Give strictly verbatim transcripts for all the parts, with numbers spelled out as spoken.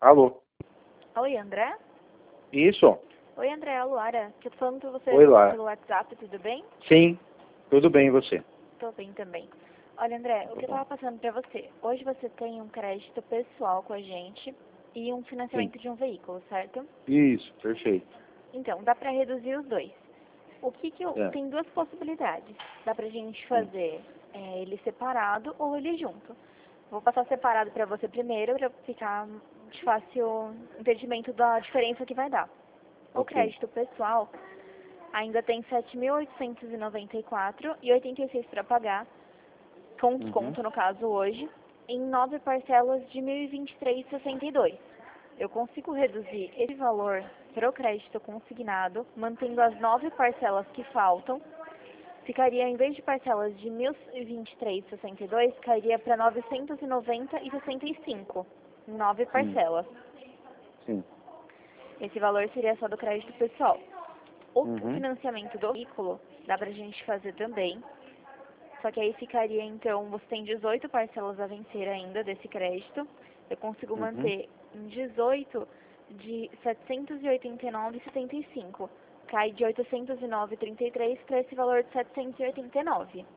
Alô? Oi, André? Isso? Oi, André, é a Luara. Eu tô falando com você Oi, Luara. pelo WhatsApp, tudo bem? Sim, tudo bem, e você? Tô bem também. Olha, André, o que eu tava passando pra você? Hoje você tem um crédito pessoal com a gente e um Sim. financiamento de um veículo, certo? Isso, perfeito. Então, dá pra reduzir os dois. O que que eu... É. Tem duas possibilidades. Dá pra gente Hum. fazer é, ele separado ou ele junto. Vou passar separado pra você primeiro, pra ficar de fácil entendimento da diferença que vai dar. O Ok. crédito pessoal ainda tem sete mil oitocentos e noventa e quatro reais e oitenta e seis para pagar, com desconto Uhum. no caso hoje, em nove parcelas de mil e vinte e três reais e sessenta e dois centavos. Eu consigo reduzir esse valor para o crédito consignado, mantendo as nove parcelas que faltam. Ficaria, em vez de parcelas de mil e vinte e três reais e sessenta e dois centavos, cairia para novecentos e noventa reais e sessenta e cinco centavos, em nove Hum. parcelas. Sim. Esse valor seria só do crédito pessoal. O Uhum. financiamento do veículo dá pra gente fazer também. Só que aí ficaria, então, você tem dezoito parcelas a vencer ainda desse crédito. Eu consigo Uhum. manter em dezoito de setecentos e oitenta e nove reais e setenta e cinco centavos. Cai de oitocentos e nove reais e trinta e três centavos para esse valor de setecentos e oitenta e nove reais.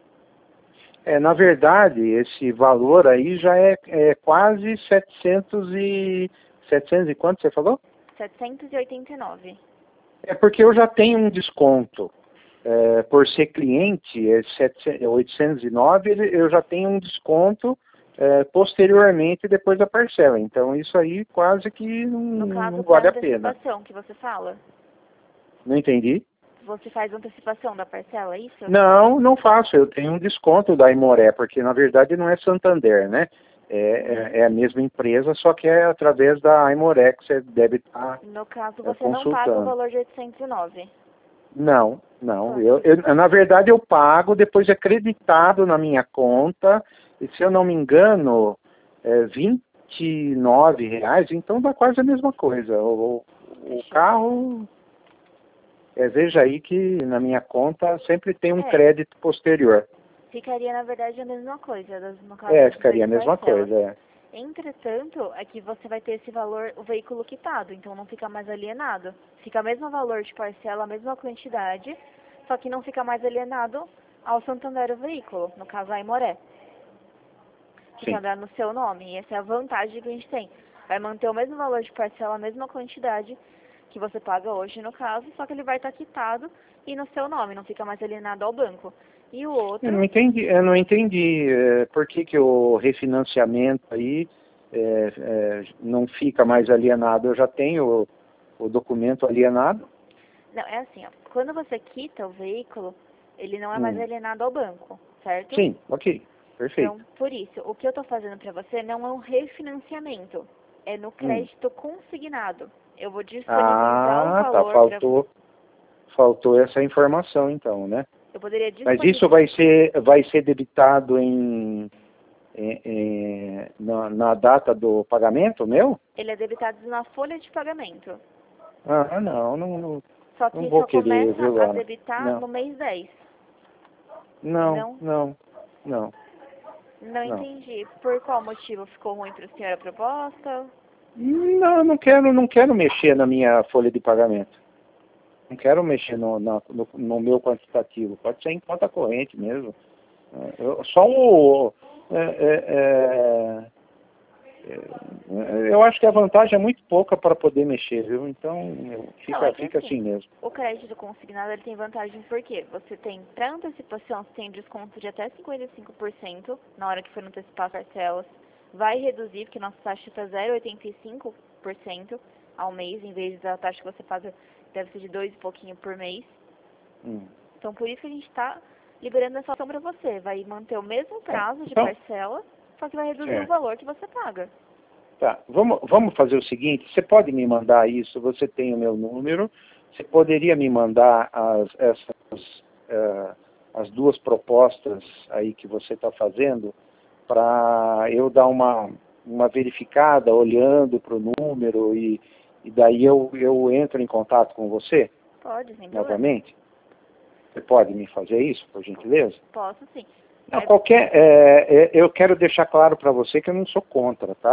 É, na verdade, esse valor aí já é, é quase setecentos e... setecentos e quanto você falou? setecentos e oitenta e nove reais. É porque eu já tenho um desconto. É, por ser cliente, é setecentos, é oitocentos e nove, ele- eu já tenho um desconto é, posteriormente depois da parcela. Então isso aí quase que não, No não caso da vale a pena. antecipação que você fala, Não entendi? você faz antecipação da parcela, é isso? Não, não faço. Eu tenho um desconto da Imoré, porque na verdade não é Santander, né? É, Uhum. é, é a mesma empresa, só que é através da Imoré que você deve estar No caso, é, você não paga o consultando. valor de oitocentos e nove. Não, não. Eu, Pode. eu, na verdade eu pago, depois é creditado na minha conta, e se eu não me engano, é vinte e nove reais, então dá quase a mesma coisa. O, o Deixa eu ver. carro, é, veja aí que na minha conta sempre tem um É, crédito posterior. ficaria na verdade a mesma coisa, das- no caso É, das ficaria a dezoito mesma parcelas. coisa, é. Entretanto, é que você vai ter esse valor, o veículo quitado, então não fica mais alienado. Fica o mesmo valor de parcela, a mesma quantidade, só que não fica mais alienado ao Santander o veículo, no caso a Imoré. Fica Sim. andando no seu nome, e essa é a vantagem que a gente tem. Vai manter o mesmo valor de parcela, a mesma quantidade que você paga hoje, no caso, só que ele vai estar quitado e no seu nome, não fica mais alienado ao banco. E o Eu não outro, entendi, eu não entendi é, por que, que o refinanciamento aí é, é, não fica mais alienado. Eu já tenho o, o documento alienado. não, é assim, ó, quando você quita o veículo, ele não é mais Hum. alienado ao banco, certo? Sim, ok, perfeito. Então, por isso, o que eu estou fazendo para você não é um refinanciamento, é no Hum. crédito consignado. Eu vou disponibilizar o Ah, tá, valor para você. faltou, faltou essa informação então, né? Eu poderia Mas isso disponibilizar. vai ser, vai ser debitado em, em- em- na, na data do pagamento meu? Ele é debitado na folha de pagamento. Ah, não, não, não, Só não que vou só querer, começa viu, a Luana? debitar Não, no mês dez. não, Não, não, não, não não. entendi. Por qual motivo ficou ruim para o senhor a proposta? Não, não quero, não quero mexer na minha folha de pagamento. Não quero mexer no, na- no, no meu quantitativo. Pode ser em conta corrente mesmo. É, eu- só o... é, é, é, é, eu acho que a vantagem é muito pouca para poder mexer, viu? Então, eu- Não, é fica, que fica assim, assim mesmo. o crédito consignado ele tem vantagem porque você tem, para antecipação, você tem desconto de até cinquenta e cinco por cento na hora que for antecipar as parcelas. Vai reduzir, porque nossa taxa está zero vírgula oitenta e cinco por cento ao mês, em vez da taxa que você paga, deve ser de dois e pouquinho por mês. Hum. Então, por isso que a gente está liberando essa opção para você. Vai manter o mesmo Tá. prazo de Então, parcela, só que vai reduzir o certo. valor que você paga. Tá. Vamos, vamos fazer o seguinte, você pode me mandar isso, você tem o meu número, você poderia me mandar as, essas, eh, as duas propostas aí que você está fazendo, para eu dar uma, uma verificada, olhando para o número, e, e daí eu, eu entro em contato com você, Pode, sem problema. novamente? Você pode me fazer isso, por gentileza? Posso sim. Não, É, qualquer, é, é, eu quero deixar claro para você que eu não sou contra, tá?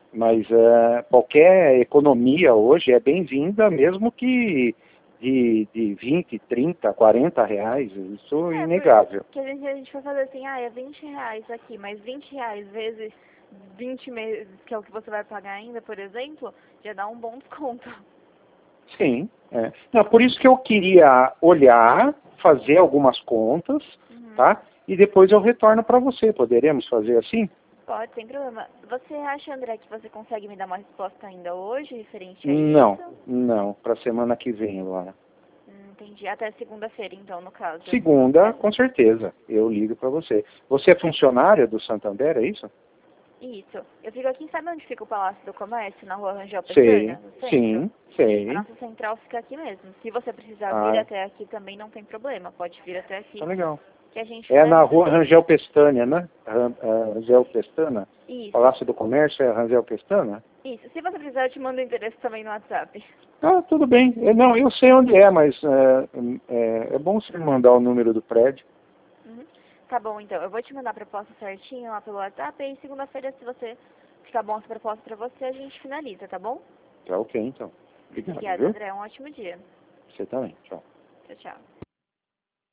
Mas é, qualquer economia hoje é bem-vinda, mesmo que de, de vinte, trinta, quarenta reais, isso é É, inegável. porque a gente, a gente vai fazer assim, ah, é vinte reais aqui, mas vinte reais vezes vinte meses, que é o que você vai pagar ainda, por exemplo, já dá um bom desconto. Sim, é. Não, por isso que eu queria olhar, fazer algumas contas, Uhum. tá? E depois eu retorno para você. Poderemos fazer assim? Pode, sem problema. Você acha, André, que você consegue me dar uma resposta ainda hoje, referente a Não, isso? não. Para semana que vem, Luana. Hum, entendi. Até segunda-feira, então, no caso. Segunda, com certeza. Eu ligo para você. Você é funcionária do Santander, é isso? Isso. Eu fico aqui, sabe onde fica o Palácio do Comércio, na rua Rangel Sei, Pestana, no centro? sim, A sei. nossa central fica aqui mesmo. Se você precisar vir Ah, até aqui também, não tem problema. Pode vir até aqui, tá legal. que a gente É na finaliza. rua Rangel Pestana, né? Ran- ah, Rangel Pestana? Isso, Palácio do Comércio é Rangel Pestana? isso. Se você precisar, eu te mando o endereço também no WhatsApp. Ah, tudo bem. Eu, não, eu sei onde é, mas é, é, é bom você me mandar o número do prédio. Uhum. Tá bom, então. Eu vou te mandar a proposta certinho lá pelo WhatsApp e segunda-feira, se você ficar bom essa proposta pra você, a gente finaliza, tá bom? Tá ok, então. Obrigado, Obrigada, viu? André. Um ótimo dia. Você também. Tchau. Tchau, tchau.